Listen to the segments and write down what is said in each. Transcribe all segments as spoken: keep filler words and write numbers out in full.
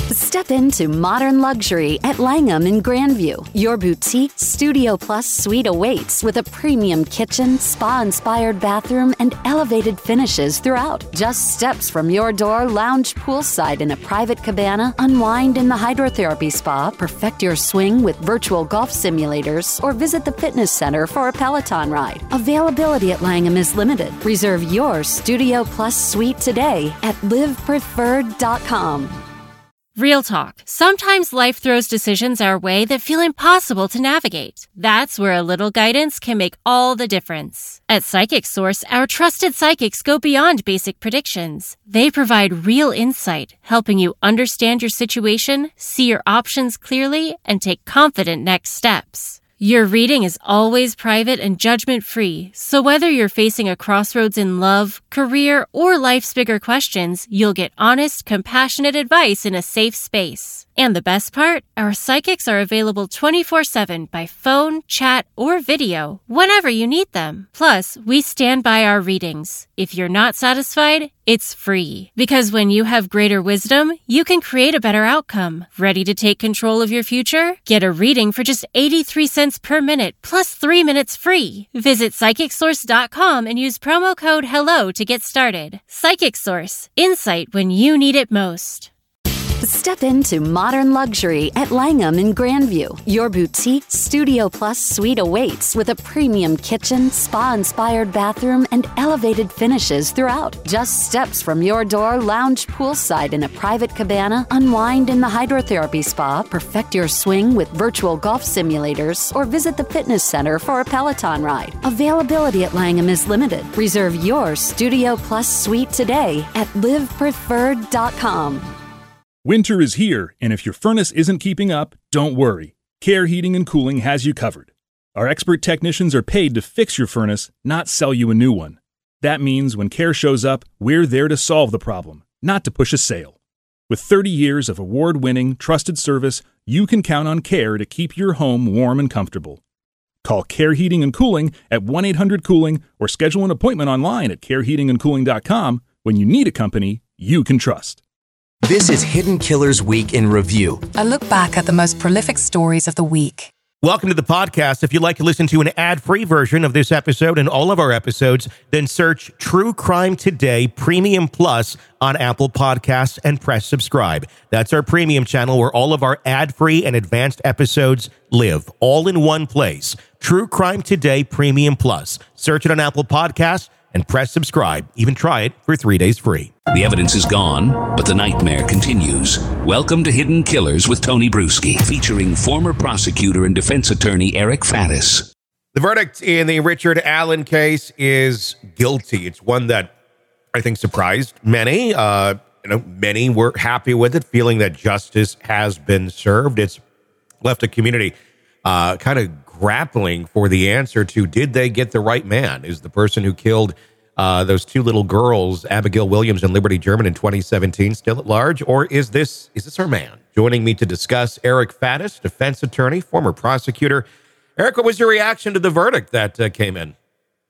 Step into modern luxury at Langham in Grandview. Your boutique Studio Plus suite awaits with a premium kitchen, spa-inspired bathroom, and elevated finishes throughout. Just steps from your door, lounge poolside in a private cabana, unwind in the hydrotherapy spa, perfect your swing with virtual golf simulators, or visit the fitness center for a Peloton ride. Availability at Langham is limited. Reserve your Studio Plus suite today at live preferred dot com. Real talk. Sometimes life throws decisions our way that feel impossible to navigate. That's where a little guidance can make all the difference. At Psychic Source, our trusted psychics go beyond basic predictions. They provide real insight, helping you understand your situation, see your options clearly, and take confident next steps. Your reading is always private and judgment-free, so whether you're facing a crossroads in love, career, or life's bigger questions, you'll get honest, compassionate advice in a safe space. And the best part? Our psychics are available twenty-four seven by phone, chat, or video, whenever you need them. Plus, we stand by our readings. If you're not satisfied, it's free. Because when you have greater wisdom, you can create a better outcome. Ready to take control of your future? Get a reading for just eighty-three cents per minute, plus three minutes free. Visit psychic source dot com and use promo code HELLO to get started. Psychic Source. Insight when you need it most. Step into modern luxury at Langham in Grandview. Your boutique Studio Plus suite awaits with a premium kitchen, spa-inspired bathroom, and elevated finishes throughout. Just steps from your door, lounge poolside in a private cabana, unwind in the hydrotherapy spa, perfect your swing with virtual golf simulators, or visit the fitness center for a Peloton ride. Availability at Langham is limited. Reserve your Studio Plus suite today at live preferred dot com. Winter is here, and if your furnace isn't keeping up, don't worry. Care Heating and Cooling has you covered. Our expert technicians are paid to fix your furnace, not sell you a new one. That means when Care shows up, we're there to solve the problem, not to push a sale. With thirty years of award-winning, trusted service, you can count on Care to keep your home warm and comfortable. Call Care Heating and Cooling at one eight hundred cooling or schedule an appointment online at care heating and cooling dot com when you need a company you can trust. This is Hidden Killers Week in Review. A look back at the most prolific stories of the week. Welcome to the podcast. If you'd like to listen to an ad-free version of this episode and all of our episodes, then search True Crime Today Premium Plus on Apple Podcasts and press subscribe. That's our premium channel where all of our ad-free and advanced episodes live, all in one place. True Crime Today Premium Plus. Search it on Apple Podcasts and press subscribe. Even try it for three days free. The evidence is gone, but the nightmare continues. Welcome to Hidden Killers with Tony Bruschi, featuring former prosecutor and defense attorney Eric Faddis. The verdict in the Richard Allen case is guilty. It's one that I think surprised many. Uh, you know, many were happy with it, feeling that justice has been served. It's left a community uh, kind of grappling for the answer to, did they get the right man? Is the person who killed uh, those two little girls, Abigail Williams and Liberty German, in twenty seventeen, still at large? Or is this is this our man? Joining me to discuss, Eric Faddis, defense attorney, former prosecutor. Eric, what was your reaction to the verdict that uh, came in?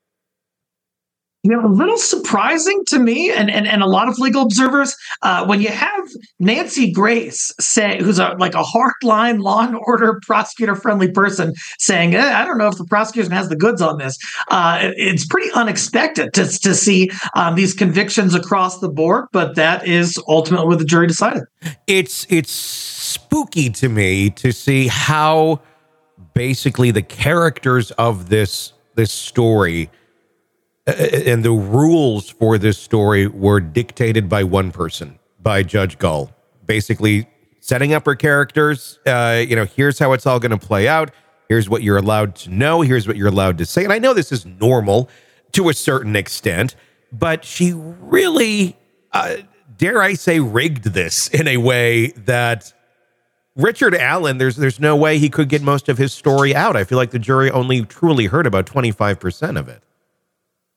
You know, a little surprising to me and, and, and a lot of legal observers, uh, when you have Nancy Grace say, who's a, like a hardline law and order prosecutor friendly person saying, eh, I don't know if the prosecution has the goods on this. Uh, it, it's pretty unexpected to, to see um, these convictions across the board, but that is ultimately what the jury decided. It's, it's spooky to me to see how basically the characters of this, this story and the rules for this story were dictated by one person, by Judge Gull, basically setting up her characters. Uh, you know, here's how it's all going to play out. Here's what you're allowed to know. Here's what you're allowed to say. And I know this is normal to a certain extent, but she really, uh, dare I say, rigged this in a way that Richard Allen, there's there's no way he could get most of his story out. I feel like the jury only truly heard about twenty-five percent of it.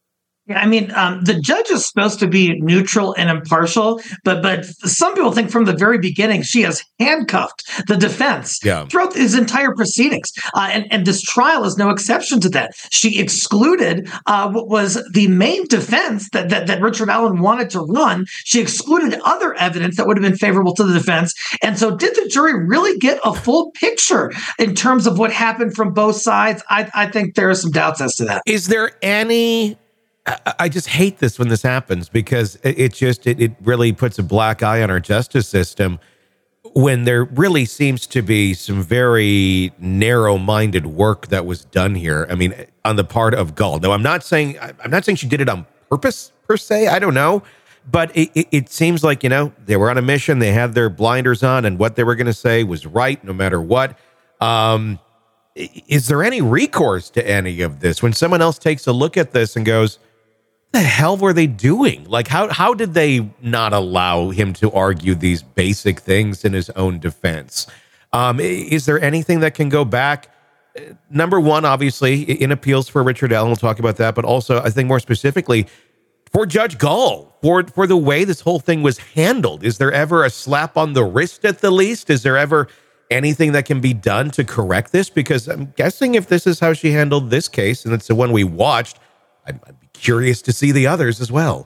I mean, um, the judge is supposed to be neutral and impartial, but but some people think from the very beginning she has handcuffed the defense yeah. throughout his entire proceedings. Uh, and, and this trial is no exception to that. She excluded uh, what was the main defense that, that, that Richard Allen wanted to run. She excluded other evidence that would have been favorable to the defense. And so did the jury really get a full picture in terms of what happened from both sides? I, I think there are some doubts as to that. Is there any... I just hate this when this happens because it just, it, it really puts a black eye on our justice system when there really seems to be some very narrow-minded work that was done here. I mean, on the part of Gall. No, I'm not saying, I'm not saying she did it on purpose per se. I don't know. But it, it, it seems like, you know, they were on a mission. They had their blinders on and what they were going to say was right no matter what. Um, is there any recourse to any of this when someone else takes a look at this and goes, the hell were they doing? Like, how how did they not allow him to argue these basic things in his own defense? Um, is there anything that can go back? Number one, obviously, in appeals for Richard Allen, we'll talk about that, but also, I think more specifically, for Judge Gall, for, for the way this whole thing was handled. Is there ever a slap on the wrist at the least? Is there ever anything that can be done to correct this? Because I'm guessing if this is how she handled this case, and it's the one we watched, I'd, I'd be curious to see the others as well.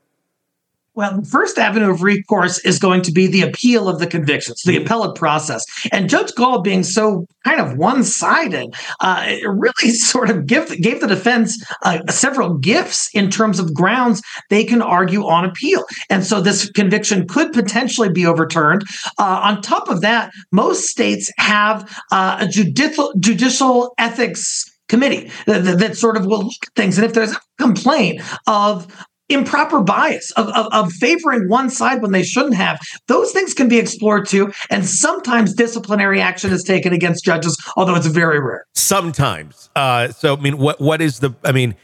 Well, the first avenue of recourse is going to be the appeal of the convictions, the appellate process. And Judge Gall being so kind of one-sided, uh, it really sort of give, gave the defense uh, several gifts in terms of grounds they can argue on appeal. And so this conviction could potentially be overturned. Uh, on top of that, most states have uh, a judicial, judicial ethics committee that, that, that sort of will look at things. And if there's a complaint of improper bias, of, of, of favoring one side when they shouldn't have, those things can be explored too. And sometimes disciplinary action is taken against judges, although it's very rare. Sometimes. Uh, so, I mean, what what is the, I mean,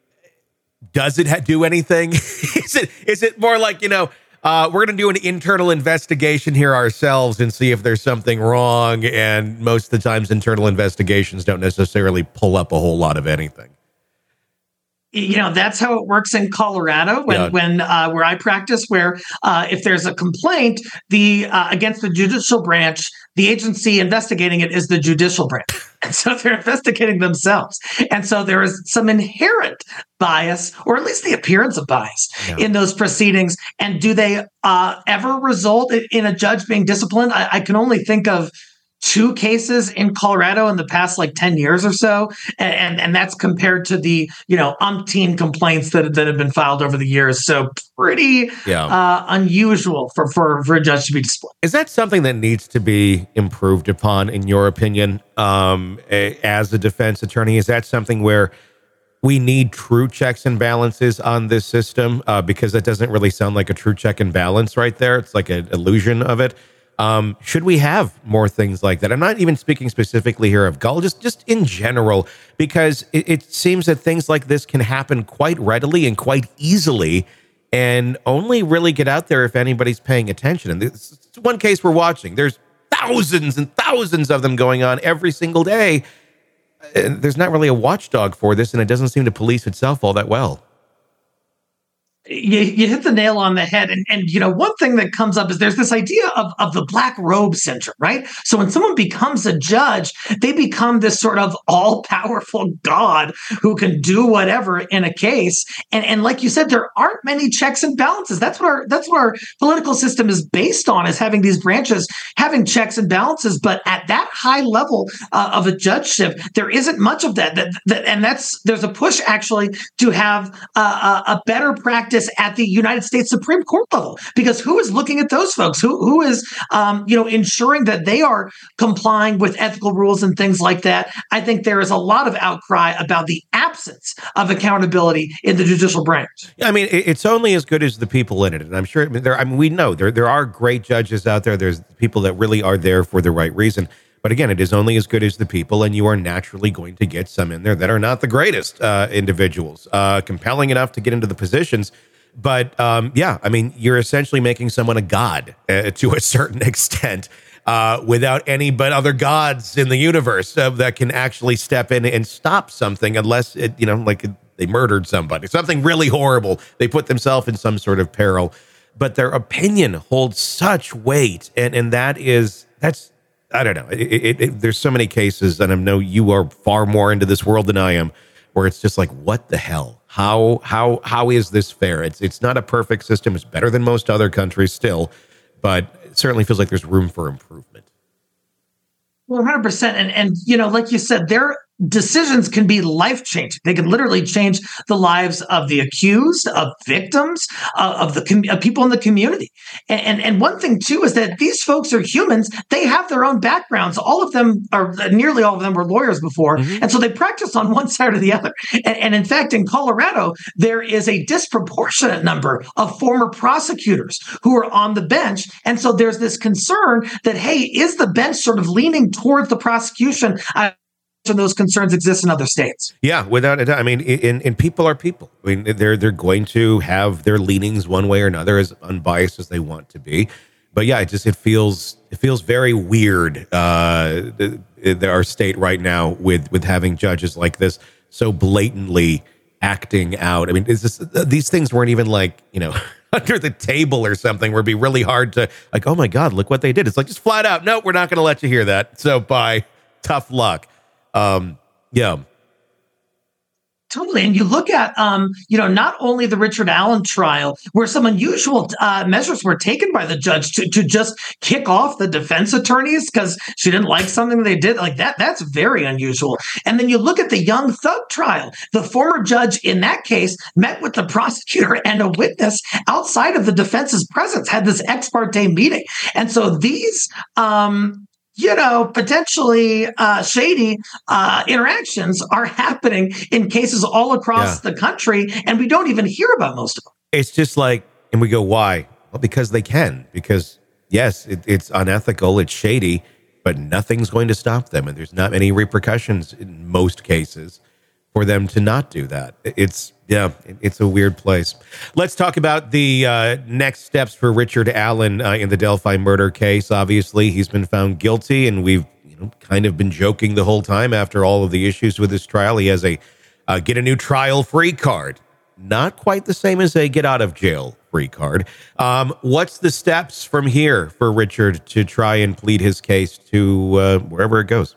does it ha- do anything? is it is it more like, you know, uh, we're going to do an internal investigation here ourselves and see if there's something wrong. And most of the times internal investigations don't necessarily pull up a whole lot of anything. You know, that's how it works in Colorado when, yeah. when uh, where I practice, where uh, if there's a complaint the uh, against the judicial branch, the agency investigating it is the judicial branch. And so they're investigating themselves. And so there is some inherent bias, or at least the appearance of bias yeah. in those proceedings. And do they uh, ever result in a judge being disciplined? I, I can only think of two cases in Colorado in the past like ten years or so. And, and, and that's compared to the, you know, umpteen complaints that, that have been filed over the years. So pretty yeah. uh, unusual for, for, for a judge to be disciplined. Is that something that needs to be improved upon, in your opinion, um, as a defense attorney? Is that something where we need true checks and balances on this system? Uh, because that doesn't really sound like a true check and balance right there. It's like an illusion of it. Um, should we have more things like that? I'm not even speaking specifically here of Gall, just, just in general, because it, it seems that things like this can happen quite readily and quite easily and only really get out there if anybody's paying attention. And this is one case we're watching. There's thousands and thousands of them going on every single day. And there's not really a watchdog for this, and it doesn't seem to police itself all that well. You, you hit the nail on the head. And, and, you know, one thing that comes up is there's this idea of, of the black robe syndrome, right? So when someone becomes a judge, they become this sort of all-powerful God who can do whatever in a case. And, and like you said, there aren't many checks and balances. That's what our that's what our political system is based on, is having these branches, having checks and balances. But at that high level uh, of a judgeship, there isn't much of that. That, that and that's there's a push actually to have uh, a, a better practice at the United States Supreme Court level, because who is looking at those folks? Who who is um, you know ensuring that they are complying with ethical rules and things like that? I think there is a lot of outcry about the absence of accountability in the judicial branch. I mean, it's only as good as the people in it, and I'm sure I mean, there. I mean, we know there there are great judges out there. There's people that really are there for the right reason. But again, it is only as good as the people, and you are naturally going to get some in there that are not the greatest uh, individuals, uh, compelling enough to get into the positions. But um, yeah, I mean, you're essentially making someone a god uh, to a certain extent, uh, without any but other gods in the universe uh, that can actually step in and stop something, unless it, you know, like they murdered somebody, something really horrible. They put themselves in some sort of peril, but their opinion holds such weight. And, and that is, that's, I don't know. It, it, it, there's so many cases, and I know you are far more into this world than I am, where it's just like, what the hell? How, how, how is this fair? It's, it's not a perfect system. It's better than most other countries still, but it certainly feels like there's room for improvement. one hundred percent. And, and, you know, like you said, their decisions can be life-changing. They can literally change the lives of the accused, of victims, uh, of the com- of people in the community. And, and and one thing, too, is that these folks are humans. They have their own backgrounds. All of them, or nearly all of them, were lawyers before. Mm-hmm. And so they practice on one side or the other. And, and in fact, in Colorado, there is a disproportionate number of former prosecutors who are on the bench. And so there's this concern that, hey, is the bench sort of leaning towards the prosecution? I And those concerns exist in other states. Yeah, without a doubt. I mean, and, and people are people. I mean, they're they're going to have their leanings one way or another, as unbiased as they want to be. But yeah, it just it feels it feels very weird. Uh, the, the, our state right now with with having judges like this so blatantly acting out. I mean, is this, these things weren't even like, you know, under the table or something, where it'd be really hard to like, oh my God, look what they did. It's like just flat out, no, we're not going to let you hear that. So bye, tough luck. Um, yeah. Totally. And you look at, um, you know, not only the Richard Allen trial, where some unusual uh, measures were taken by the judge to, to just kick off the defense attorneys because she didn't like something they did, like that. That's very unusual. And then you look at the Young Thug trial. The former judge in that case met with the prosecutor and a witness outside of the defense's presence, had this ex parte meeting. And so these, um, you know, potentially uh, shady uh, interactions are happening in cases all across yeah. the country, and we don't even hear about most of them. It's just like, and we go, why? Well, because they can. Because, yes, it, it's unethical, it's shady, but nothing's going to stop them, and there's not any repercussions in most cases for them to not do that. It's, yeah, it's a weird place. Let's talk about the uh, next steps for Richard Allen uh, in the Delphi murder case. Obviously, he's been found guilty, and we've you know kind of been joking the whole time after all of the issues with this trial. He has a uh, get a new trial free card. Not quite the same as a get out of jail free card. Um, what's the steps from here for Richard to try and plead his case to uh, wherever it goes?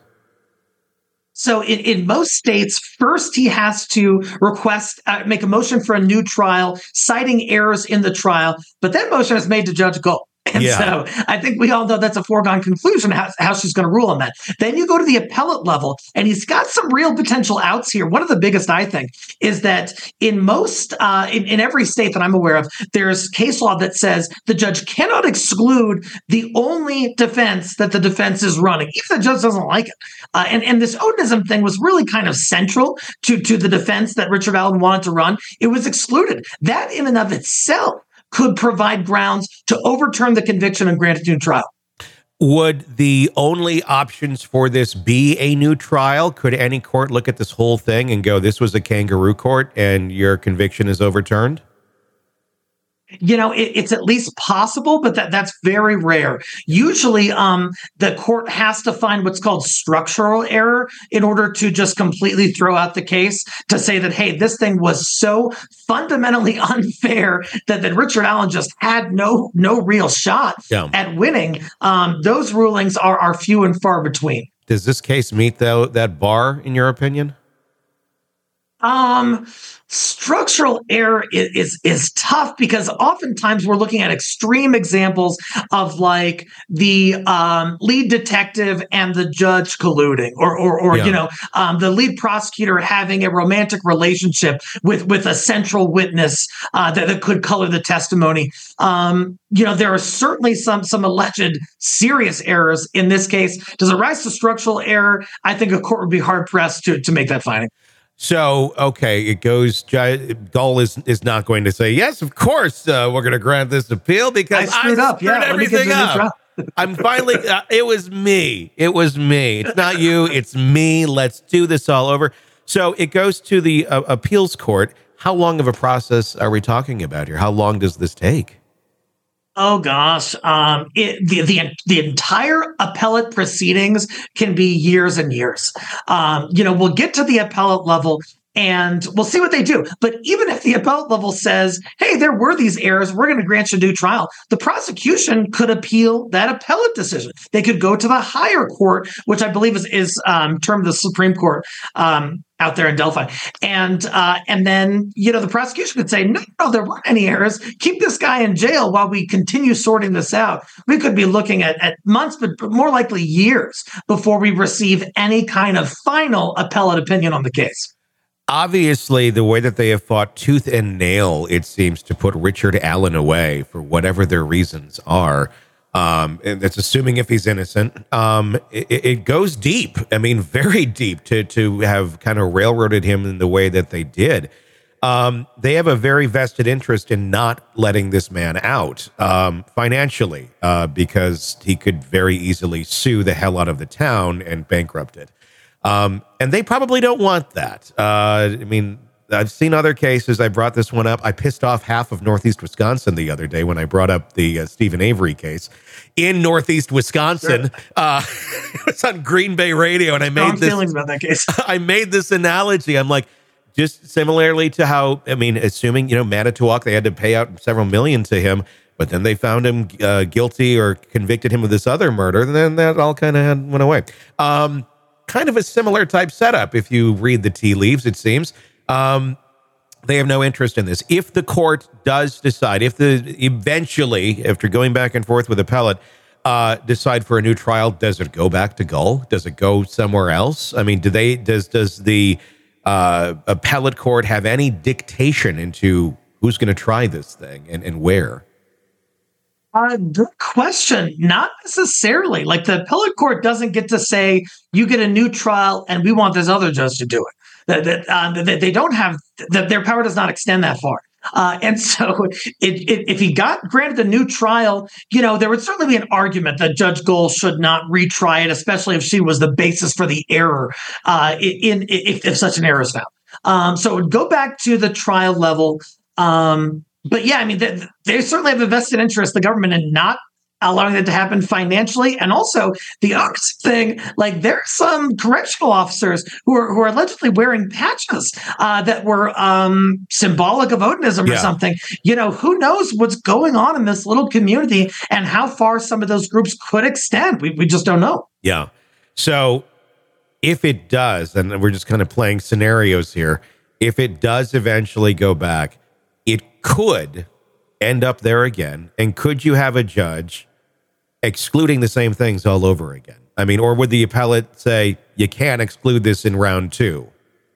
So in, in most states, first he has to request, uh, make a motion for a new trial, citing errors in the trial, but that motion is made to Judge Gold. And yeah. so I think we all know that's a foregone conclusion how, how she's going to rule on that. Then you go to the appellate level, and he's got some real potential outs here. One of the biggest, I think, is that in most, uh, in, in every state that I'm aware of, there's case law that says the judge cannot exclude the only defense that the defense is running, if the judge doesn't like it. Uh, and, and this Odinism thing was really kind of central to, to the defense that Richard Allen wanted to run. It was excluded. That in and of itself could provide grounds to overturn the conviction and grant a new trial. Would the only options for this be a new trial? Could any court look at this whole thing and go, this was a kangaroo court and your conviction is overturned? You know, it, it's at least possible, but that, that's very rare. Usually, um, the court has to find what's called structural error in order to just completely throw out the case, to say that, hey, this thing was so fundamentally unfair that, that Richard Allen just had no no real shot yeah. at winning. Um, those rulings are, are few and far between. Does this case meet the, that bar, in your opinion? Um, structural error is, is is tough because oftentimes we're looking at extreme examples of like the um, lead detective and the judge colluding, or or, or yeah. you know um, the lead prosecutor having a romantic relationship with with a central witness uh, that, that could color the testimony. Um, you know, there are certainly some some alleged serious errors in this case. Does it rise to structural error? I think a court would be hard pressed to to make that finding. So, okay, it goes, Gull is, is not going to say, yes, of course, uh, we're going to grant this appeal because I screwed I up. screwed yeah, everything up. I'm finally, uh, it was me. It was me. It's not you. It's me. Let's do this all over. So it goes to the uh, appeals court. How long of a process are we talking about here? How long does this take? Oh gosh, um, it, the the the entire appellate proceedings can be years and years. Um, you know, we'll get to the appellate level, and we'll see what they do. But even if the appellate level says, hey, there were these errors, we're going to grant you a new trial, the prosecution could appeal that appellate decision. They could go to the higher court, which I believe is, is um, termed the Supreme Court um, out there in Delphi. And uh, and then, you know, the prosecution could say, no, no, there weren't any errors. Keep this guy in jail while we continue sorting this out. We could be looking at, at months, but more likely years before we receive any kind of final appellate opinion on the case. Obviously, the way that they have fought tooth and nail, it seems, to put Richard Allen away for whatever their reasons are. Um, and that's assuming if he's innocent. Um, it, it goes deep. I mean, very deep to to have kind of railroaded him in the way that they did. Um, they have a very vested interest in not letting this man out um, financially uh, because he could very easily sue the hell out of the town and bankrupt it. Um, and they probably don't want that. Uh, I mean, I've seen other cases. I brought this one up. I pissed off half of Northeast Wisconsin the other day when I brought up the uh, Stephen Avery case in Northeast Wisconsin. Sure. Uh, it was on Green Bay radio, and I made Strong this feelings about that case. I made this analogy. I'm like, just similarly to how, I mean, assuming, you know, Manitowoc, they had to pay out several million to him, but then they found him uh, guilty or convicted him of this other murder, and then that all kind of went away. Um, kind of a similar type setup, if you read the tea leaves, it seems. Um, they have no interest in this. If the court does decide, if the eventually, after going back and forth with appellate, uh, decide for a new trial, does it go back to Gull? Does it go somewhere else? I mean, do they? Does does the uh, appellate court have any dictation into who's going to try this thing and, and where? Uh, good question. Not necessarily. Like, the appellate court doesn't get to say, you get a new trial and we want this other judge to do it. That, that, uh, that they don't have, that their power does not extend that far. Uh, and so it, it, if he got granted a new trial, you know, there would certainly be an argument that Judge Gull should not retry it, especially if she was the basis for the error, uh, in, in if, if such an error is found. Um, so it would go back to the trial level. Um, but yeah, I mean, they, they certainly have a vested interest, the government, in not allowing that to happen financially. And also the other thing, like, there are some correctional officers who are who are allegedly wearing patches uh, that were um, symbolic of Odinism or yeah. something. You know, who knows what's going on in this little community and how far some of those groups could extend. We, we just don't know. Yeah. So if it does, and we're just kind of playing scenarios here, if it does eventually go back, it could end up there again. And could you have a judge excluding the same things all over again? I mean, or would the appellate say, you can't exclude this in round two?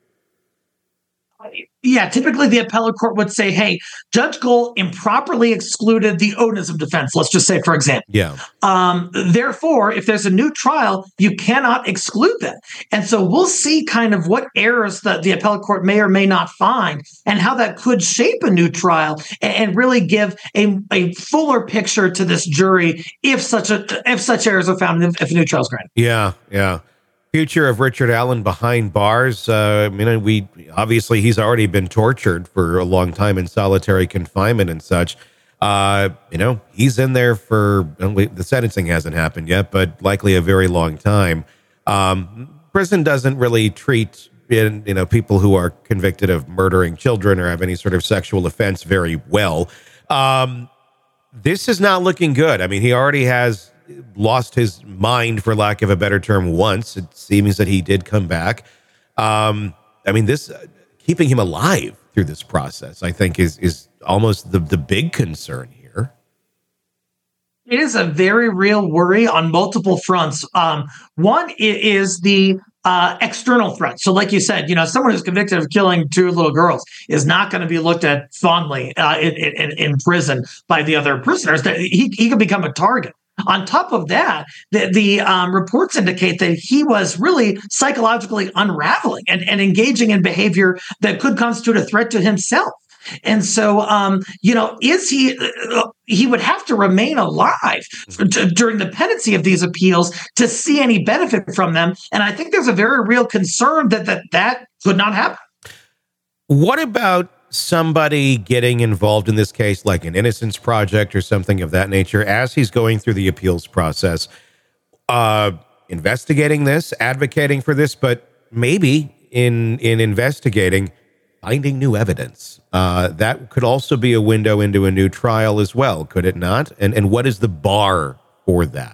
Yeah, typically the appellate court would say, hey, Judge Gull improperly excluded the Odinism defense, let's just say, for example. Yeah. Um, therefore, if there's a new trial, you cannot exclude that. And so we'll see kind of what errors that the appellate court may or may not find and how that could shape a new trial and, and really give a, a fuller picture to this jury if such a if such errors are found, if, if a new trial is granted. Yeah, yeah. Future of Richard Allen behind bars. Uh, I mean, we obviously he's already been tortured for a long time in solitary confinement and such. Uh, you know, he's in there for the sentencing hasn't happened yet, but likely a very long time. Um, prison doesn't really treat you know people who are convicted of murdering children or have any sort of sexual offense very well. Um, this is not looking good. I mean, he already has lost his mind, for lack of a better term, once. It seems that he did come back. Um, I mean, this uh, keeping him alive through this process, I think, is is almost the, the big concern here. It is a very real worry on multiple fronts. Um, one is the uh, external threat. So like you said, you know, someone who's convicted of killing two little girls is not going to be looked at fondly uh, in, in, in prison by the other prisoners. He, he could become a target. On top of that, the, the um, reports indicate that he was really psychologically unraveling and, and engaging in behavior that could constitute a threat to himself. And so, um, you know, is he, uh, he would have to remain alive for, to, during the pendency of these appeals to see any benefit from them. And I think there's a very real concern that that, that could not happen. What about somebody getting involved in this case, like an Innocence Project or something of that nature, as he's going through the appeals process, uh, investigating this, advocating for this, but maybe in in investigating, finding new evidence. Uh, that could also be a window into a new trial as well, could it not? And and what is the bar for that?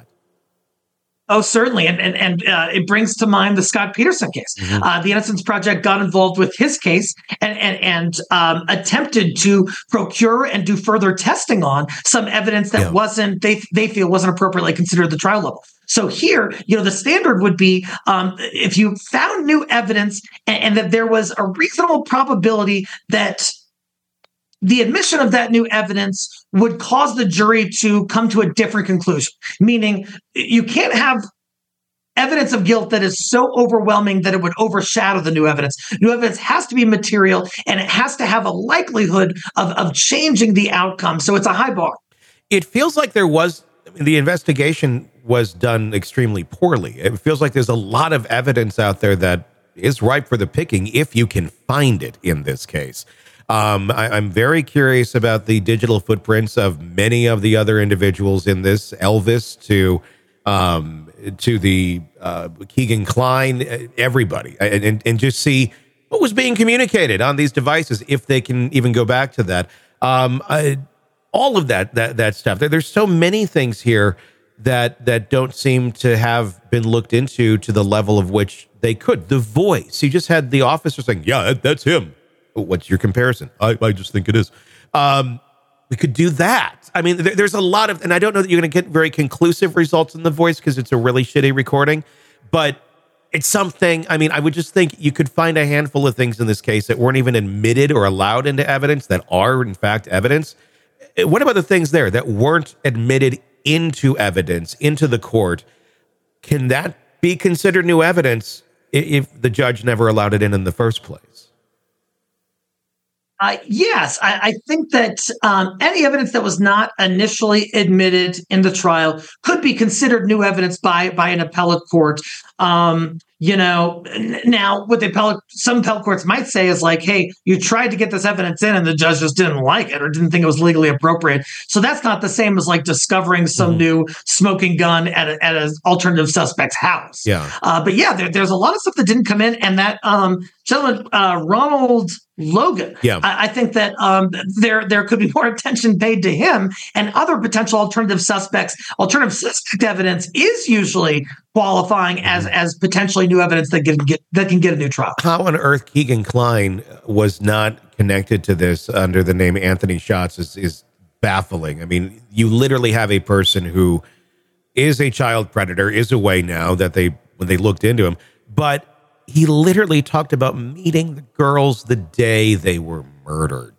Oh, certainly. And and, and uh, it brings to mind the Scott Peterson case. Mm-hmm. Uh, the Innocence Project got involved with his case and and, and um, attempted to procure and do further testing on some evidence that yeah. wasn't, they they feel wasn't appropriately considered at the trial level. So here, you know, the standard would be um, if you found new evidence and, and that there was a reasonable probability that the admission of that new evidence would cause the jury to come to a different conclusion, meaning you can't have evidence of guilt that is so overwhelming that it would overshadow the new evidence. New evidence has to be material, and it has to have a likelihood of, of changing the outcome. So it's a high bar. It feels like there was, I mean, the investigation was done extremely poorly. It feels like there's a lot of evidence out there that is ripe for the picking if you can find it in this case. Um, I, I'm very curious about the digital footprints of many of the other individuals in this, Elvis to um, to the uh, Keegan Kline, everybody, and, and, and just see what was being communicated on these devices, if they can even go back to that. Um, I, all of that that that stuff. There, there's so many things here that that don't seem to have been looked into to the level of which they could. The voice. You just had the officer saying, "Yeah, that, that's him." What's your comparison? I, I just think it is. Um, we could do that. I mean, there, there's a lot of, and I don't know that you're going to get very conclusive results in the voice because it's a really shitty recording, but it's something. I mean, I would just think you could find a handful of things in this case that weren't even admitted or allowed into evidence that are, in fact, evidence. What about the things there that weren't admitted into evidence, into the court? Can that be considered new evidence if the judge never allowed it in in the first place? Uh, yes, I, I think that um, any evidence that was not initially admitted in the trial could be considered new evidence by by an appellate court. Um, you know, n- now what the appellate, some appellate courts might say is like, "Hey, you tried to get this evidence in, and the judge just didn't like it or didn't think it was legally appropriate." So that's not the same as like discovering some mm-hmm. new smoking gun at a, at an alternative suspect's house. Yeah, uh, but yeah, there, there's a lot of stuff that didn't come in, and that um, gentleman, uh, Ronald Logan. Yeah. I, I think that um, there there could be more attention paid to him and other potential alternative suspects. Alternative suspect evidence is usually qualifying as as potentially new evidence that can get that can get a new trial. How on earth Keegan Kline was not connected to this under the name Anthony Schatz is is baffling. I mean, you literally have a person who is a child predator, is away now that they when they looked into him, but he literally talked about meeting the girls the day they were murdered.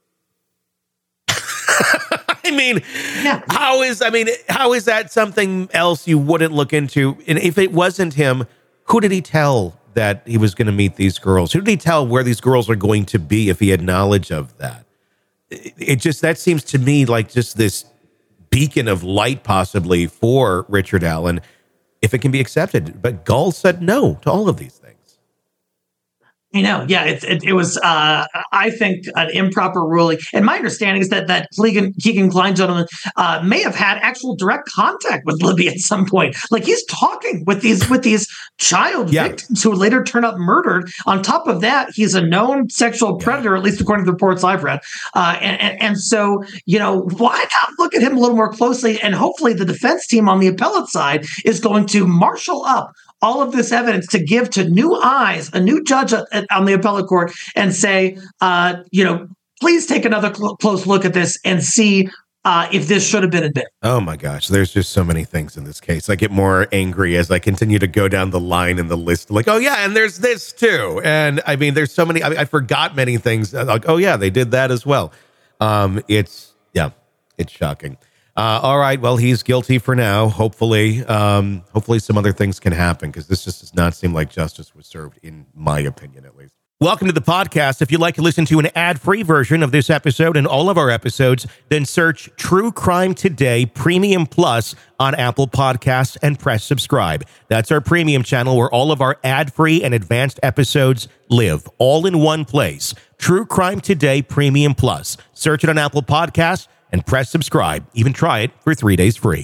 I mean, yeah. how is, I mean, how is that something else you wouldn't look into? And if it wasn't him, who did he tell that he was going to meet these girls? Who did he tell where these girls are going to be if he had knowledge of that? It, it just, that seems to me like just this beacon of light possibly for Richard Allen, if it can be accepted. But Gull said no to all of these things. You know, yeah, it, it, it was, uh, I think, an improper ruling. And my understanding is that that Keegan, Keegan Kline gentleman uh, may have had actual direct contact with Libby at some point. Like he's talking with these with these child yeah. victims who later turn up murdered. On top of that, he's a known sexual predator, yeah. at least according to the reports I've read. Uh, and, and, and so, you know, why not look at him a little more closely? And hopefully the defense team on the appellate side is going to marshal up all of this evidence to give to new eyes, a new judge at, at, on the appellate court, and say, uh, you know, please take another cl- close look at this and see uh, if this should have been admitted. Oh my gosh, there's just so many things in this case. I get more angry as I continue to go down the line in the list. Like, oh yeah, and there's this too. And I mean, there's so many. I, mean, I forgot many things. Like, oh yeah, they did that as well. Um, it's yeah, it's shocking. Uh, all right, well, he's guilty for now. Hopefully, um, hopefully some other things can happen because this just does not seem like justice was served, in my opinion, at least. Welcome to the podcast. If you'd like to listen to an ad-free version of this episode and all of our episodes, then search True Crime Today Premium Plus on Apple Podcasts and press subscribe. That's our premium channel where all of our ad-free and advanced episodes live, all in one place. True Crime Today Premium Plus. Search it on Apple Podcasts and press subscribe. Even try it for three days free.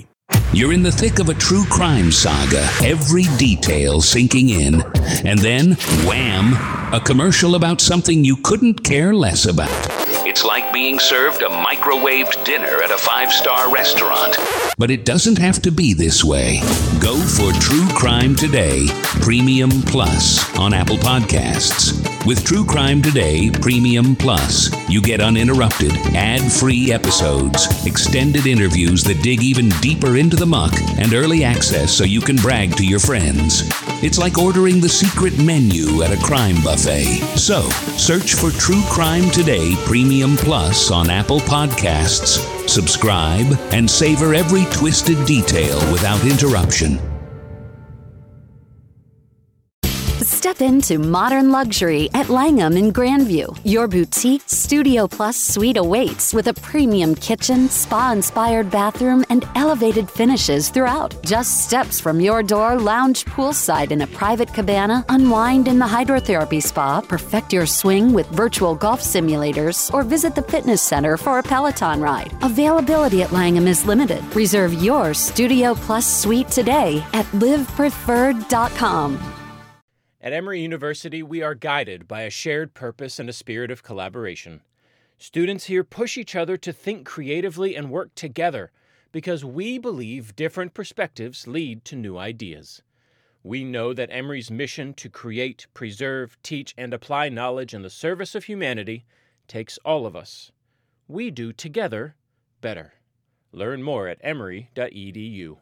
You're in the thick of a true crime saga, every detail sinking in. And then, wham, a commercial about something you couldn't care less about. It's like being served a microwaved dinner at a five-star restaurant. But it doesn't have to be this way. Go for True Crime Today Premium Plus on Apple Podcasts. With True Crime Today Premium Plus, you get uninterrupted, ad-free episodes, extended interviews that dig even deeper into the muck, and early access so you can brag to your friends. It's like ordering the secret menu at a crime buffet. So, search for True Crime Today Premium Plus on Apple Podcasts, subscribe, and savor every twisted detail without interruption. Step into modern luxury at Langham in Grandview. Your boutique Studio Plus suite awaits with a premium kitchen, spa-inspired bathroom, and elevated finishes throughout. Just steps from your door, lounge poolside in a private cabana, unwind in the hydrotherapy spa, perfect your swing with virtual golf simulators, or visit the fitness center for a Peloton ride. Availability at Langham is limited. Reserve your Studio Plus suite today at live preferred dot com. At Emory University, we are guided by a shared purpose and a spirit of collaboration. Students here push each other to think creatively and work together because we believe different perspectives lead to new ideas. We know that Emory's mission to create, preserve, teach, and apply knowledge in the service of humanity takes all of us. We do together better. Learn more at emory dot e d u.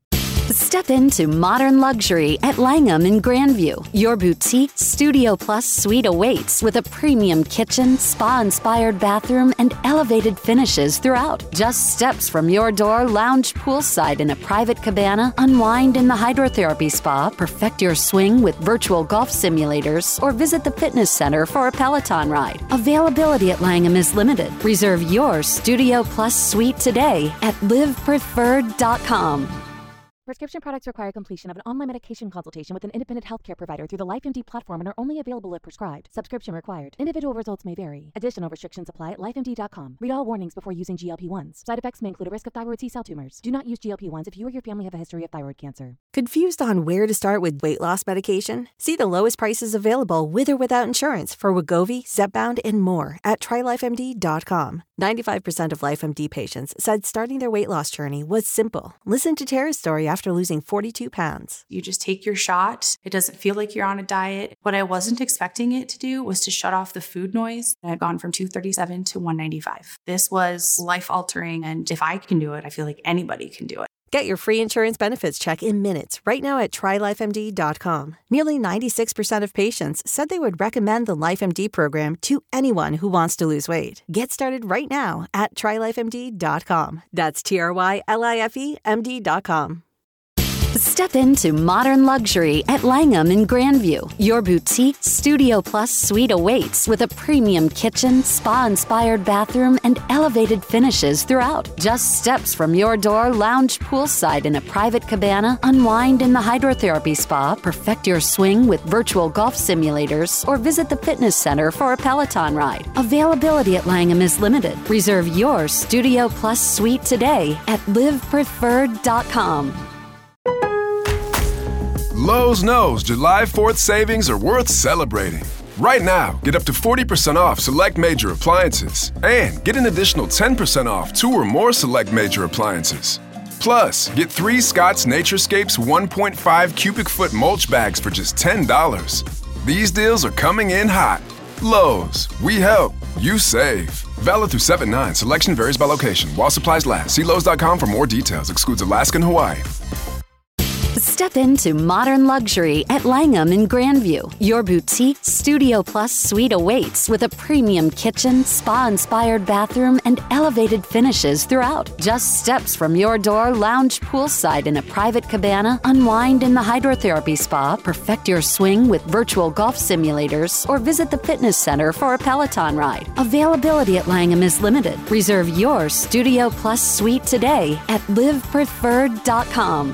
Step into modern luxury at Langham in Grandview. Your boutique Studio Plus suite awaits with a premium kitchen, spa-inspired bathroom, and elevated finishes throughout. Just steps from your door, lounge poolside in a private cabana, unwind in the hydrotherapy spa, perfect your swing with virtual golf simulators, or visit the fitness center for a Peloton ride. Availability at Langham is limited. Reserve your Studio Plus suite today at live preferred dot com. Prescription products require completion of an online medication consultation with an independent healthcare provider through the LifeMD platform and are only available if prescribed. Subscription required. Individual results may vary. Additional restrictions apply at life M D dot com. Read all warnings before using G L P one s. Side effects may include a risk of thyroid C-cell tumors. Do not use G L P one s if you or your family have a history of thyroid cancer. Confused on where to start with weight loss medication? See the lowest prices available with or without insurance for Wegovy, Zepbound, and more at try life M D dot com. ninety-five percent of LifeMD patients said starting their weight loss journey was simple. Listen to Tara's story after losing forty-two pounds. You just take your shot. It doesn't feel like you're on a diet. What I wasn't expecting it to do was to shut off the food noise. I had gone from two thirty-seven to one ninety-five. This was life-altering, and if I can do it, I feel like anybody can do it. Get your free insurance benefits check in minutes right now at try life M D dot com. Nearly ninety-six percent of patients said they would recommend the LifeMD program to anyone who wants to lose weight. Get started right now at try life M D dot com. That's T R Y L I F E M D dot com. Step into modern luxury at Langham in Grandview. Your boutique Studio Plus suite awaits with a premium kitchen, spa-inspired bathroom, and elevated finishes throughout. Just steps from your door, lounge poolside in a private cabana, unwind in the hydrotherapy spa, perfect your swing with virtual golf simulators, or visit the fitness center for a Peloton ride. Availability at Langham is limited. Reserve your Studio Plus suite today at live preferred dot com. Lowe's knows July fourth savings are worth celebrating. Right now, get up to forty percent off select major appliances and get an additional ten percent off two or more select major appliances. Plus, get three Scott's Naturescapes one point five cubic foot mulch bags for just ten dollars. These deals are coming in hot. Lowe's, we help, you save. Valid through seven nine. Selection varies by location. While supplies last. See Lowe's dot com for more details. Excludes Alaska and Hawaii. Step into modern luxury at Langham in Grandview. Your boutique Studio Plus suite awaits with a premium kitchen, spa-inspired bathroom, and elevated finishes throughout. Just steps from your door, lounge poolside in a private cabana, unwind in the hydrotherapy spa, perfect your swing with virtual golf simulators, or visit the fitness center for a Peloton ride. Availability at Langham is limited. Reserve your Studio Plus suite today at live preferred dot com.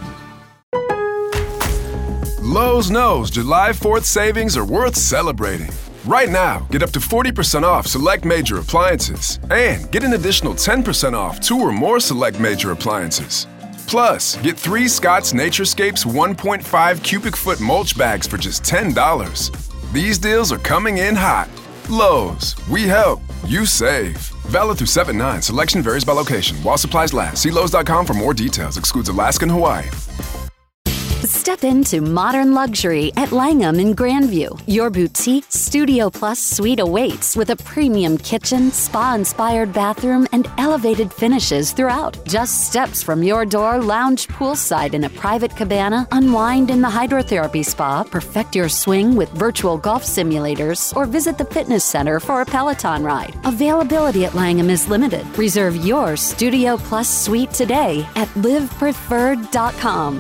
Lowe's knows July fourth savings are worth celebrating. Right now, get up to forty percent off select major appliances and get an additional ten percent off two or more select major appliances. Plus, get three Scott's Naturescapes one point five cubic foot mulch bags for just ten dollars. These deals are coming in hot. Lowe's, we help, you save. Valid through seven nine. Selection varies by location. While supplies last. See Lowe's dot com for more details. Excludes Alaska and Hawaii. Step into modern luxury at Langham in Grandview. Your boutique Studio Plus suite awaits with a premium kitchen, spa-inspired bathroom, and elevated finishes throughout. Just steps from your door, lounge poolside in a private cabana, unwind in the hydrotherapy spa, perfect your swing with virtual golf simulators, or visit the fitness center for a Peloton ride. Availability at Langham is limited. Reserve your Studio Plus suite today at live preferred dot com.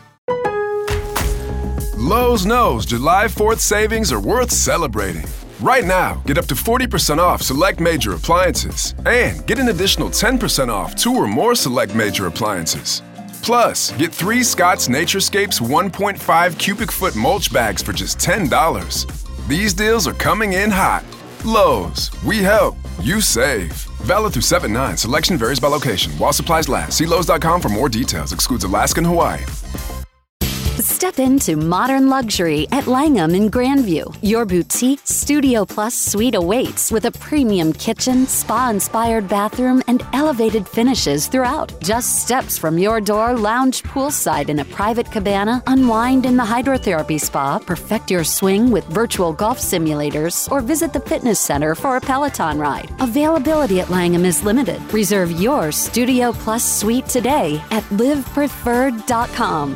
Lowe's knows July fourth savings are worth celebrating. Right now, get up to forty percent off select major appliances and get an additional ten percent off two or more select major appliances. Plus, get three Scott's Naturescapes one point five cubic foot mulch bags for just ten dollars. These deals are coming in hot. Lowe's, we help, you save. Valid through seven nine. Selection varies by location. While supplies last. See Lowe's dot com for more details. Excludes Alaska and Hawaii. Step into modern luxury at Langham in Grandview. Your boutique Studio Plus suite awaits with a premium kitchen, spa-inspired bathroom, and elevated finishes throughout. Just steps from your door, lounge poolside in a private cabana, unwind in the hydrotherapy spa, perfect your swing with virtual golf simulators, or visit the fitness center for a Peloton ride. Availability at Langham is limited. Reserve your Studio Plus suite today at live preferred dot com.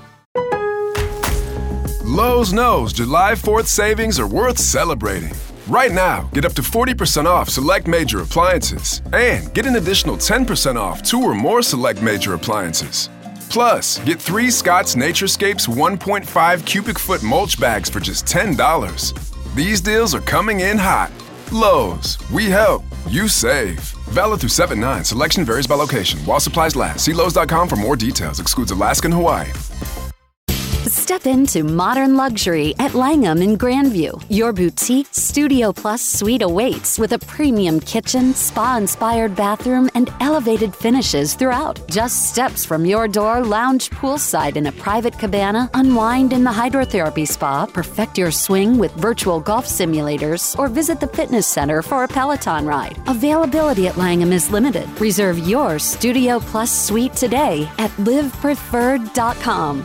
Lowe's knows July fourth savings are worth celebrating. Right now, get up to forty percent off select major appliances and get an additional ten percent off two or more select major appliances. Plus, get three Scott's Naturescapes one point five cubic foot mulch bags for just ten dollars. These deals are coming in hot. Lowe's, we help, you save. Valid through seven nine. Selection varies by location. While supplies last. See Lowe's dot com for more details. Excludes Alaska and Hawaii. Step into modern luxury at Langham in Grandview. Your boutique Studio Plus suite awaits with a premium kitchen, spa-inspired bathroom, and elevated finishes throughout. Just steps from your door, lounge poolside in a private cabana, unwind in the hydrotherapy spa, perfect your swing with virtual golf simulators, or visit the fitness center for a Peloton ride. Availability at Langham is limited. Reserve your Studio Plus suite today at live preferred dot com.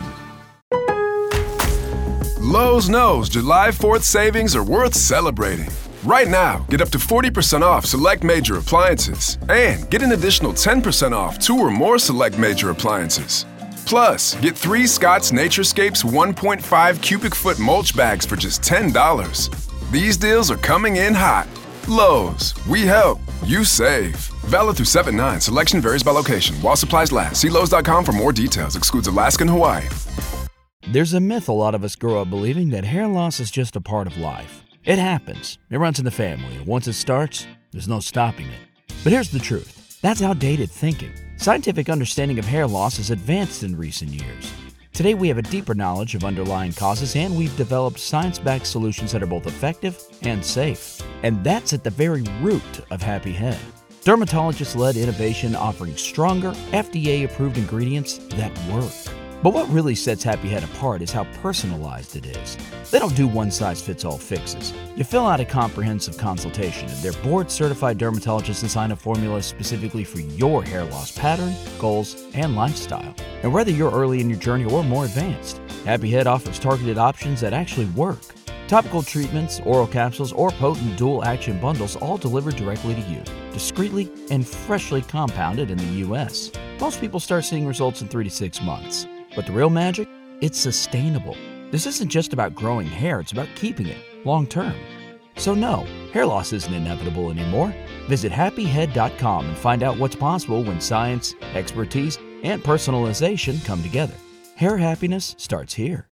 Lowe's knows July fourth savings are worth celebrating. Right now, get up to forty percent off select major appliances and get an additional ten percent off two or more select major appliances. Plus, get three Scott's Naturescapes one point five cubic foot mulch bags for just ten dollars. These deals are coming in hot. Lowe's, we help, you save. Valid through seven nine. Selection varies by location. While supplies last. See Lowe's dot com for more details. Excludes Alaska and Hawaii. There's a myth a lot of us grow up believing that hair loss is just a part of life. It happens. It runs in the family. And once it starts, there's no stopping it. But here's the truth. That's outdated thinking. Scientific understanding of hair loss has advanced in recent years. Today we have a deeper knowledge of underlying causes, and we've developed science-backed solutions that are both effective and safe. And that's at the very root of Happy Head. Dermatologist-led innovation offering stronger, F D A-approved ingredients that work. But what really sets Happy Head apart is how personalized it is. They don't do one-size-fits-all fixes. You fill out a comprehensive consultation, and their board-certified dermatologists design a formula specifically for your hair loss pattern, goals, and lifestyle. And whether you're early in your journey or more advanced, Happy Head offers targeted options that actually work. Topical treatments, oral capsules, or potent dual-action bundles all delivered directly to you, discreetly and freshly compounded in the U S. Most people start seeing results in three to six months. But the real magic? It's sustainable. This isn't just about growing hair, it's about keeping it long term. So no, hair loss isn't inevitable anymore. Visit happy head dot com and find out what's possible when science, expertise, and personalization come together. Hair happiness starts here.